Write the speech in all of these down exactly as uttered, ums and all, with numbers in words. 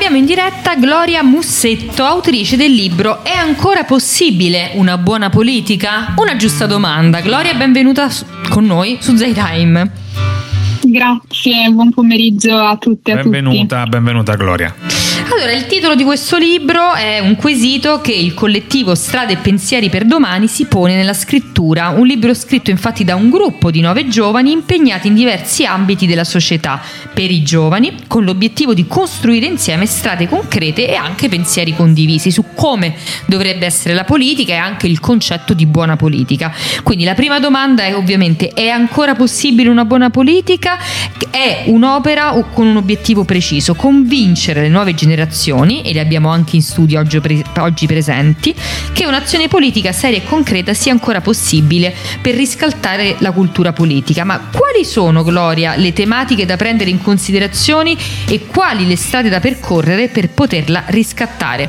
Abbiamo in diretta Gloria Mussetto, autrice del libro È ancora possibile una buona politica? Una giusta domanda. Gloria, benvenuta con noi su Zaytime. Grazie, buon pomeriggio a tutte e a benvenuta, tutti. Benvenuta Gloria. Allora, il titolo di questo libro è un quesito che il collettivo Strade e Pensieri per Domani si pone nella scrittura, un libro scritto infatti da un gruppo di nove giovani impegnati in diversi ambiti della società, per i giovani, con l'obiettivo di costruire insieme strade concrete e anche pensieri condivisi su come dovrebbe essere la politica e anche il concetto di buona politica. Quindi la prima domanda è ovviamente: è ancora possibile una buona politica? È un'opera con un obiettivo preciso: convincere le nuove generazioni, e le abbiamo anche in studio oggi, pre- oggi presenti, che un'azione politica seria e concreta sia ancora possibile per riscaldare la cultura politica. Ma quali sono, Gloria, le tematiche da prendere in considerazione e quali le strade da percorrere per poterla riscattare?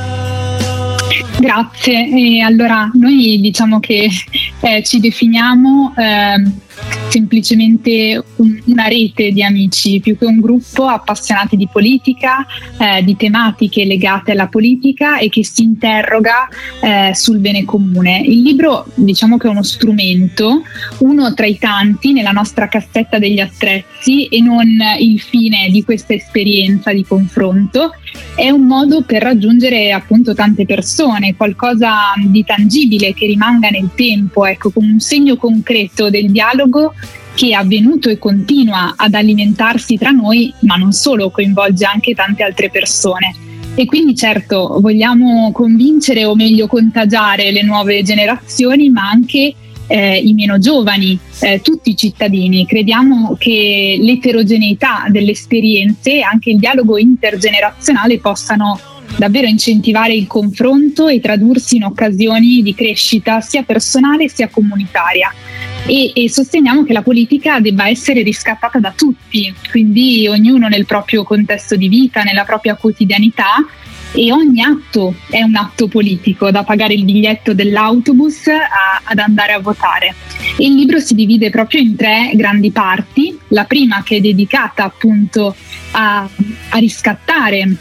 Grazie. E allora noi diciamo che eh, ci definiamo eh, semplicemente un, una rete di amici più che un gruppo appassionati di politica, eh, di tematiche legate alla politica e che si interroga eh, sul bene comune. Il libro diciamo che è uno strumento, uno tra i tanti nella nostra cassetta degli attrezzi e non il fine di questa esperienza di confronto. È un modo per raggiungere appunto tante persone, qualcosa di tangibile che rimanga nel tempo, ecco, come un segno concreto del dialogo che è avvenuto e continua ad alimentarsi tra noi, ma non solo, coinvolge anche tante altre persone. E quindi certo vogliamo convincere o meglio contagiare le nuove generazioni, ma anche eh, i meno giovani, eh, tutti i cittadini. Crediamo che l'eterogeneità delle esperienze e anche il dialogo intergenerazionale possano davvero incentivare il confronto e tradursi in occasioni di crescita sia personale sia comunitaria. E, e sosteniamo che la politica debba essere riscattata da tutti, quindi ognuno nel proprio contesto di vita, nella propria quotidianità, e ogni atto è un atto politico, da pagare il biglietto dell'autobus a, ad andare a votare. Il libro si divide proprio in tre grandi parti, la prima che è dedicata appunto a, a riscattare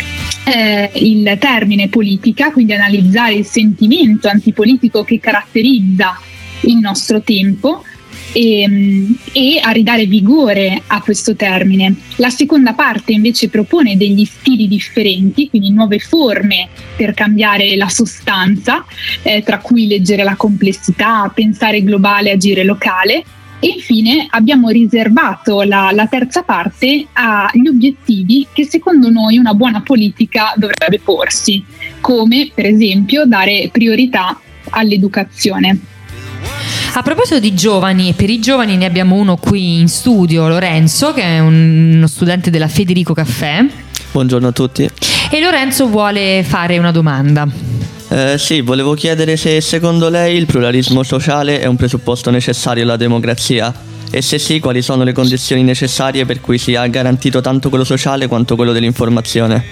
Eh, il termine politica, quindi analizzare il sentimento antipolitico che caratterizza il nostro tempo e, e a ridare vigore a questo termine. La seconda parte invece propone degli stili differenti, quindi nuove forme per cambiare la sostanza, eh, tra cui leggere la complessità, pensare globale, agire locale. E infine abbiamo riservato la, la terza parte agli obiettivi che secondo noi una buona politica dovrebbe porsi, come per esempio dare priorità all'educazione. A proposito di giovani, e per i giovani ne abbiamo uno qui in studio, Lorenzo, che è un, uno studente della Federico Caffè. Buongiorno a tutti. E Lorenzo vuole fare una domanda. Eh, sì, volevo chiedere se secondo lei il pluralismo sociale è un presupposto necessario alla democrazia e se sì, quali sono le condizioni necessarie per cui sia garantito tanto quello sociale quanto quello dell'informazione.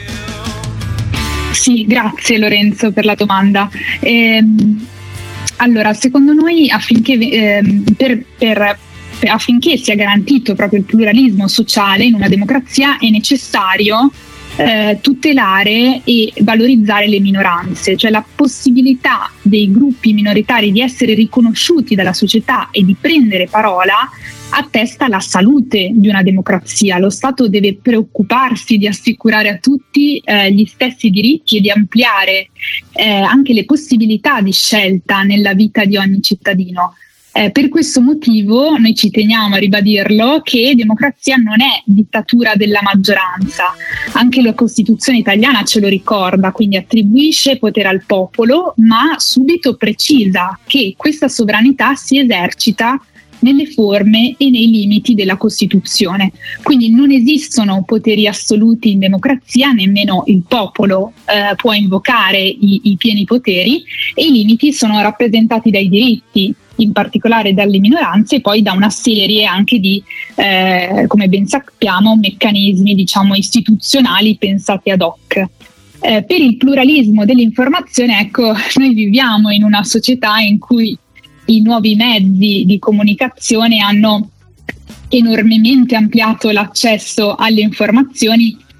Sì, grazie Lorenzo per la domanda. Ehm, allora, secondo noi affinché, ehm, per, per, per, affinché sia garantito proprio il pluralismo sociale in una democrazia è necessario Eh, tutelare e valorizzare le minoranze, cioè la possibilità dei gruppi minoritari di essere riconosciuti dalla società e di prendere parola attesta la salute di una democrazia. Lo Stato deve preoccuparsi di assicurare a tutti eh, gli stessi diritti e di ampliare eh, anche le possibilità di scelta nella vita di ogni cittadino. Eh, per questo motivo noi ci teniamo a ribadirlo che democrazia non è dittatura della maggioranza, anche la Costituzione italiana ce lo ricorda, quindi attribuisce potere al popolo, ma subito precisa che questa sovranità si esercita nelle forme e nei limiti della Costituzione. Quindi non esistono poteri assoluti in democrazia, nemmeno il popolo eh, può invocare i, i pieni poteri, e i limiti sono rappresentati dai diritti, in particolare dalle minoranze, e poi da una serie anche di, eh, come ben sappiamo, meccanismi diciamo istituzionali pensati ad hoc. Eh, per il pluralismo dell'informazione, ecco, noi viviamo in una società in cui i nuovi mezzi di comunicazione hanno enormemente ampliato l'accesso alle informazioni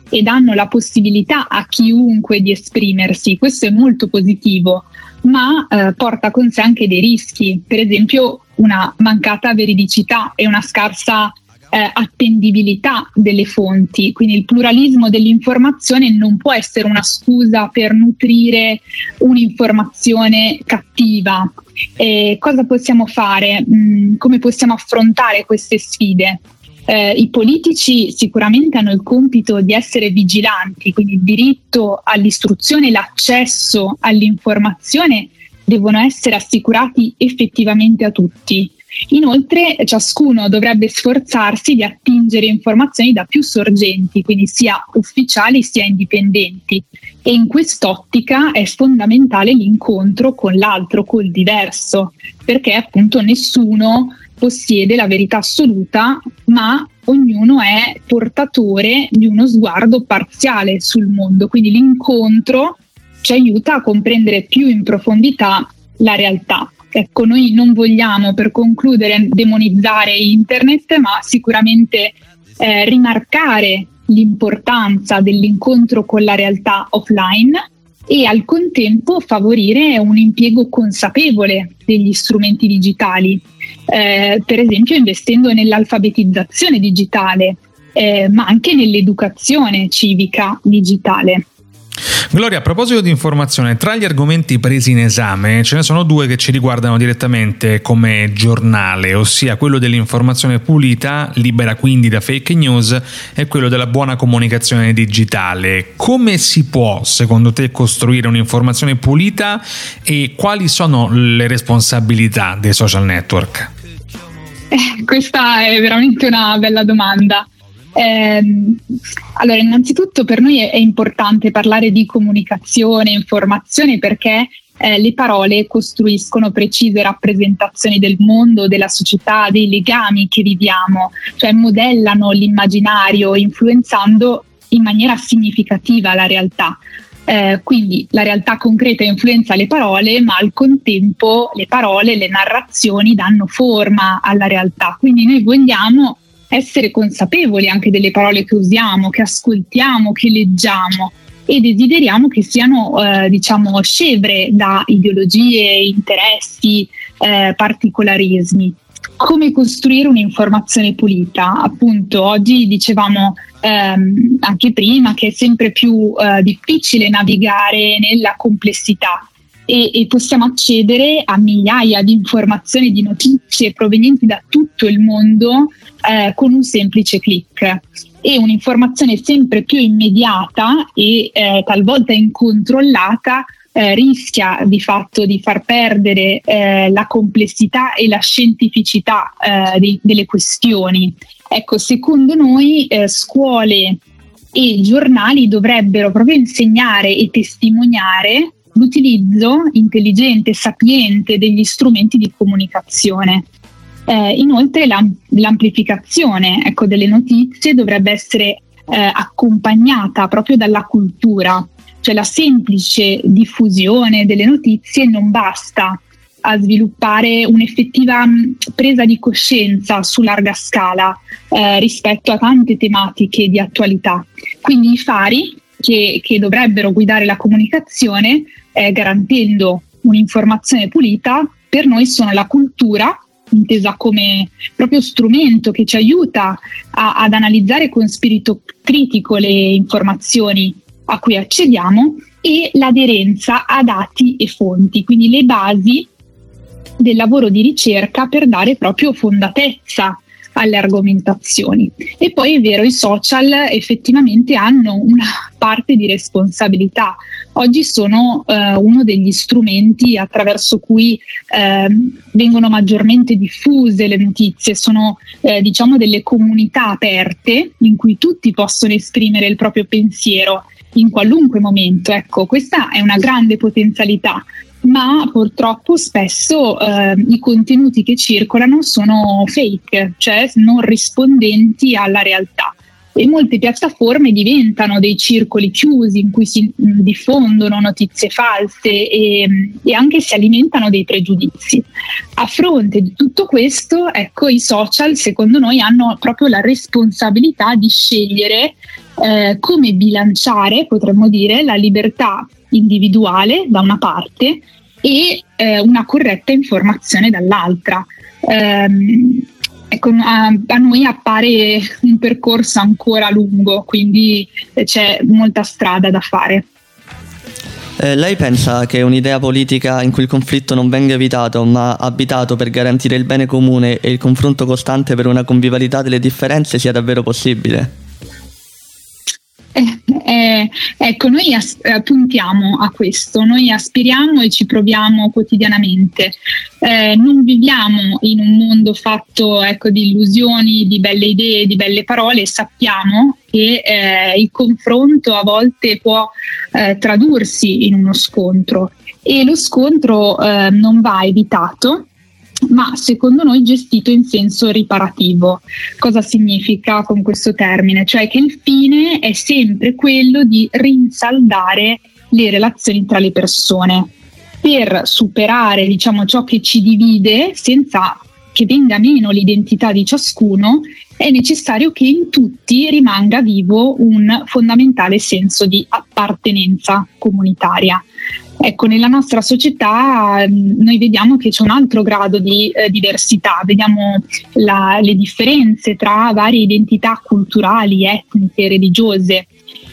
e danno la possibilità a chiunque di esprimersi. Questo è molto positivo, ma eh, porta con sé anche dei rischi, per esempio una mancata veridicità e una scarsa eh, attendibilità delle fonti. Quindi il pluralismo dell'informazione non può essere una scusa per nutrire un'informazione cattiva. E cosa possiamo fare? Mh, come possiamo affrontare queste sfide? Eh, I politici sicuramente hanno il compito di essere vigilanti, quindi il diritto all'istruzione e l'accesso all'informazione devono essere assicurati effettivamente a tutti. Inoltre ciascuno dovrebbe sforzarsi di attingere informazioni da più sorgenti, quindi sia ufficiali sia indipendenti, e in quest'ottica è fondamentale l'incontro con l'altro, col diverso, perché appunto nessuno possiede la verità assoluta, ma ognuno è portatore di uno sguardo parziale sul mondo, quindi l'incontro ci aiuta a comprendere più in profondità la realtà. Ecco, noi non vogliamo, per concludere, demonizzare internet, ma sicuramente eh, rimarcare l'importanza dell'incontro con la realtà offline e al contempo favorire un impiego consapevole degli strumenti digitali, eh, per esempio investendo nell'alfabetizzazione digitale, eh, ma anche nell'educazione civica digitale. Gloria, a proposito di informazione, tra gli argomenti presi in esame ce ne sono due che ci riguardano direttamente come giornale, ossia quello dell'informazione pulita, libera quindi da fake news, e quello della buona comunicazione digitale. Come si può, secondo te, costruire un'informazione pulita e quali sono le responsabilità dei social network? Eh, questa è veramente una bella domanda. Eh, allora, innanzitutto per noi è, è importante parlare di comunicazione, informazione, perché eh, le parole costruiscono precise rappresentazioni del mondo, della società, dei legami che viviamo, cioè modellano l'immaginario, influenzando in maniera significativa la realtà. Eh, quindi la realtà concreta influenza le parole, ma al contempo le parole, le narrazioni danno forma alla realtà. Quindi noi vogliamo essere consapevoli anche delle parole che usiamo, che ascoltiamo, che leggiamo, e desideriamo che siano eh, diciamo scevre da ideologie, interessi, eh, particolarismi. Come costruire un'informazione pulita? Appunto, oggi dicevamo ehm, anche prima che è sempre più eh, difficile navigare nella complessità e, e possiamo accedere a migliaia di informazioni, di notizie provenienti da tutto il mondo eh, con un semplice click. E un'informazione sempre più immediata e eh, talvolta incontrollata eh, rischia di fatto di far perdere eh, la complessità e la scientificità eh, di, delle questioni. Ecco, secondo noi eh, scuole e giornali dovrebbero proprio insegnare e testimoniare l'utilizzo intelligente e sapiente degli strumenti di comunicazione. Eh, inoltre l'am- l'amplificazione ecco, delle notizie dovrebbe essere eh, accompagnata proprio dalla cultura, cioè la semplice diffusione delle notizie non basta a sviluppare un'effettiva mh, presa di coscienza su larga scala eh, rispetto a tante tematiche di attualità. Quindi i fari che, che dovrebbero guidare la comunicazione eh, garantendo un'informazione pulita per noi sono la cultura, intesa come proprio strumento che ci aiuta a, ad analizzare con spirito critico le informazioni a cui accediamo, e l'aderenza a dati e fonti, quindi le basi del lavoro di ricerca per dare proprio fondatezza alle argomentazioni. E poi è vero, i social effettivamente hanno una parte di responsabilità. Oggi sono eh, uno degli strumenti attraverso cui eh, vengono maggiormente diffuse le notizie, sono eh, diciamo delle comunità aperte in cui tutti possono esprimere il proprio pensiero in qualunque momento. Ecco, questa è una grande potenzialità, ma purtroppo spesso eh, i contenuti che circolano sono fake, cioè non rispondenti alla realtà. e molte piattaforme diventano dei circoli chiusi in cui si diffondono notizie false e, e anche si alimentano dei pregiudizi. A fronte di tutto questo, ecco, i social secondo noi hanno proprio la responsabilità di scegliere eh, come bilanciare, potremmo dire, la libertà individuale da una parte e eh, una corretta informazione dall'altra. Um, ecco, a, a noi appare un percorso ancora lungo, quindi c'è molta strada da fare. Eh, lei pensa che un'idea politica in cui il conflitto non venga evitato ma abitato per garantire il bene comune e il confronto costante per una convivialità delle differenze sia davvero possibile? Eh, eh, ecco, noi as- puntiamo a questo, noi aspiriamo e ci proviamo quotidianamente. Eh, non viviamo in un mondo fatto, ecco, di illusioni, di belle idee, di belle parole, e sappiamo che eh, il confronto a volte può eh, tradursi in uno scontro, e lo scontro eh, non va evitato, ma secondo noi gestito in senso riparativo. Cosa significa con questo termine? Cioè che il fine è sempre quello di rinsaldare le relazioni tra le persone per superare, diciamo, ciò che ci divide senza che venga meno l'identità di ciascuno. È necessario che in tutti rimanga vivo un fondamentale senso di appartenenza comunitaria. Ecco, nella nostra società noi vediamo che c'è un altro grado di eh, diversità, vediamo la, le differenze tra varie identità culturali, etniche, religiose,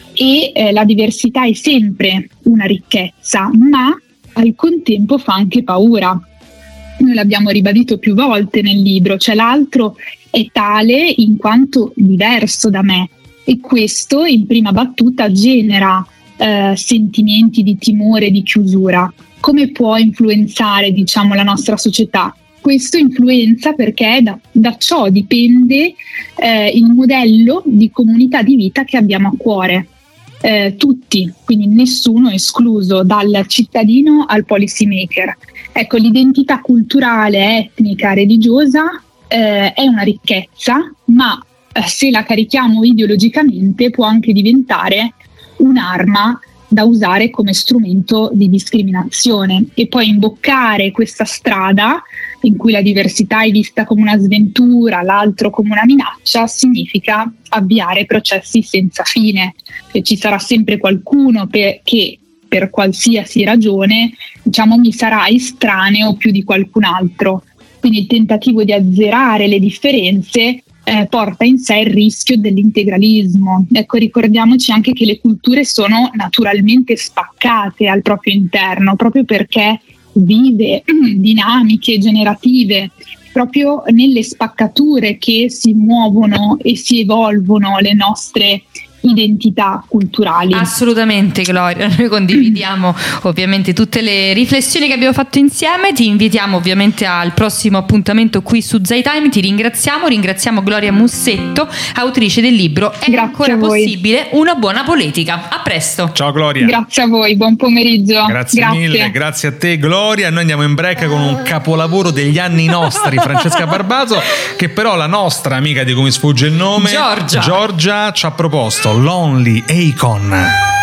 e eh, la diversità è sempre una ricchezza, ma al contempo fa anche paura. Noi l'abbiamo ribadito più volte nel libro, cioè l'altro è tale in quanto diverso da me, e questo in prima battuta genera Eh, sentimenti di timore, di chiusura. Come può influenzare, diciamo, la nostra società? Questo influenza perché da, da ciò dipende eh, il modello di comunità di vita che abbiamo a cuore. Eh, tutti, quindi nessuno escluso, dal cittadino al policy maker. Ecco, l'identità culturale, etnica, religiosa eh, è una ricchezza, ma eh, se la carichiamo ideologicamente può anche diventare un'arma da usare come strumento di discriminazione, e poi imboccare questa strada in cui la diversità è vista come una sventura, l'altro come una minaccia, significa avviare processi senza fine, e ci sarà sempre qualcuno per, che per qualsiasi ragione, diciamo, mi sarà estraneo più di qualcun altro. Quindi il tentativo di azzerare le differenze Eh, porta in sé il rischio dell'integralismo. Ecco, ricordiamoci anche che le culture sono naturalmente spaccate al proprio interno, proprio perché vive dinamiche generative, proprio nelle spaccature che si muovono e si evolvono le nostre identità culturali. Assolutamente, Gloria, noi condividiamo ovviamente tutte le riflessioni che abbiamo fatto insieme. Ti invitiamo ovviamente al prossimo appuntamento qui su Zaitime. Ti ringraziamo, ringraziamo Gloria Mussetto, autrice del libro È Grazie ancora possibile una buona politica. A presto. Ciao Gloria. Grazie a voi, buon pomeriggio. Grazie, grazie mille, grazie a te Gloria. Noi andiamo in break con un capolavoro degli anni nostri, Francesca Barbaso, che però la nostra amica di cui mi sfugge il nome, Giorgia, Giorgia ci ha proposto Lonely Akon.